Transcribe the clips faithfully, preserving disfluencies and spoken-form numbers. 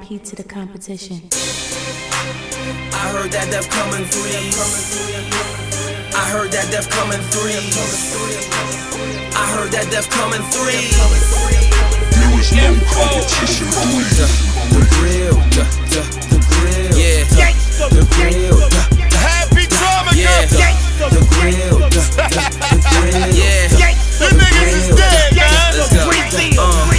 heat to the competition. I heard that death coming threes. I heard that death coming threes. I heard that death coming threes. There is no competition. The, the grill, the, the, the grill, yeah, the, the grill, the, Happy drama, yeah, the, the grill, the, the, the grill, yeah, the niggas is dead, man. Let's go. Uh,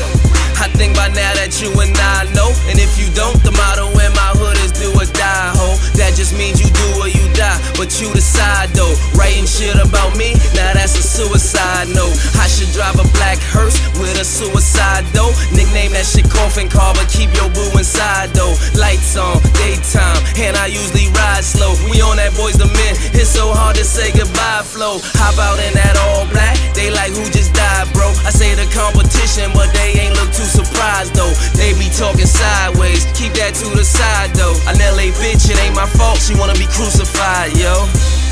I think by now that you and I know, and if you don't, the motto in my hood is do or die, ho. That just means you do or you die, but you decide though. Writing shit about me, now that's a suicide note. I should drive a black hearse with a suicide though. Nickname that shit coffin car, but keep your boo inside though. Lights on, daytime, and I usually ride slow. We on that Boys the Men, it's so hard to say goodbye flow. Hop out in that all black, they like who just died, bro. I say the competition, but they ain't look too surprised though. They be talking sideways, keep that to the side though. An L A bitch, it ain't my fault, she wanna be crucified, yo.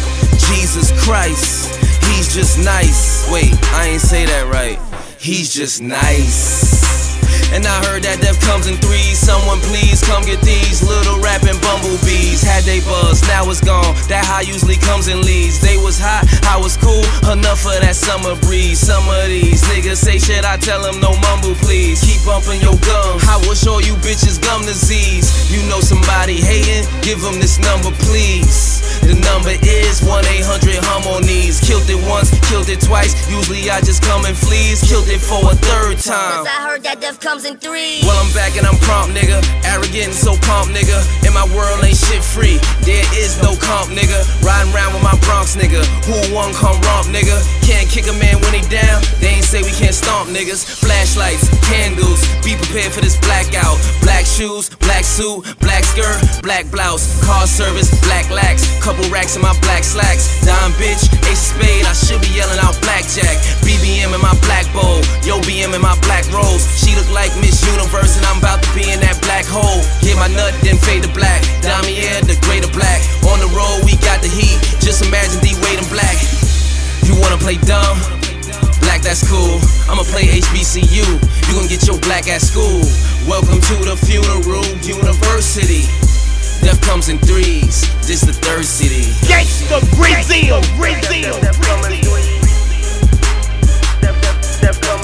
Jesus Christ, he's just nice. Wait, I ain't say that right. He's just nice. And I heard that death comes in threes. Someone please come get these little rapping bumblebees. Had they buzz, now it's gone. That high usually comes in leads. They was hot, I was cool, enough of that summer breeze. Some of these niggas say shit, I tell them no mumble please. Keep bumping your gum, I will show you bitches gum disease. You know somebody hating, give them this number please. The number is one eight hundred hum on knees. Killed it once, killed it twice. Usually I just come and flees. Killed it for a third time. Cause I heard that death comes in threes. Well, I'm back and I'm prompt, nigga. Arrogant and so pumped, nigga. In my world ain't shit free. There is no comp, nigga. Riding around with my Bronx, nigga. Who won come romp, nigga. Can't kick a man when he down. They ain't say we can't stomp, niggas. Flashlights, candles. Be prepared for this blackout. Black shoes, black suit, black skirt, black blouse. Car service, black lax. Couple racks in my black slacks. Dime bitch, ace of spade. I should be yelling out blackjack. B B M in my black bowl. Yo B M in my black rose. She look like Miss Universe and I'm about to be in that black hole. Get my nut, then fade to black. Damier, the greater black. On the road, we got the heat. Just imagine D Wade in black. You wanna play dumb? Black, that's cool. I'ma play H B C U. You gon' get your black at school. Welcome to the funeral university. Death comes in threes. This the third city. Gangsta Brazil, Brazil, Brazil. Death comes